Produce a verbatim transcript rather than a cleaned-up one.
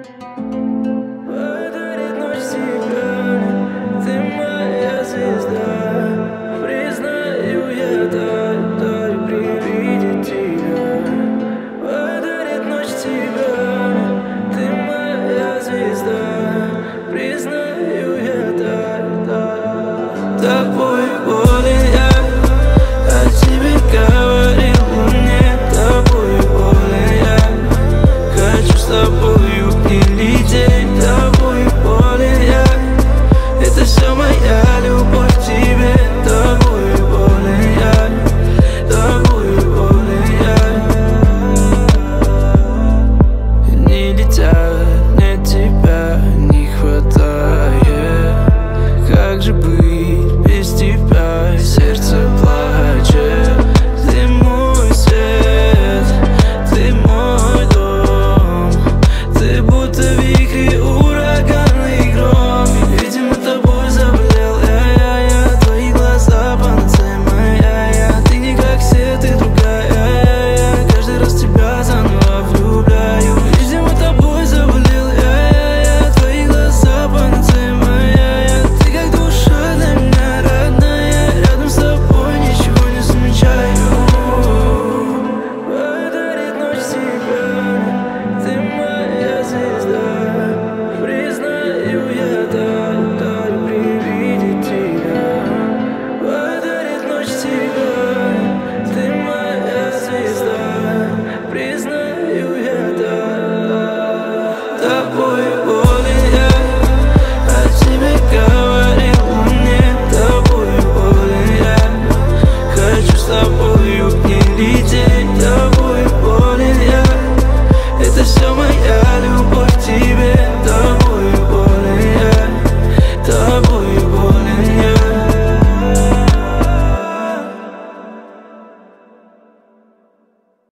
Подарит ночь тебя, ты моя звезда. Признаю, я таю, таю при виде тебя. Подарит ночь тебя, ты моя звезда. Признаю, я таю, таю. Тобой болен я, о тебе говорил мне. Тобой болен я, хочу с тобою и лететь.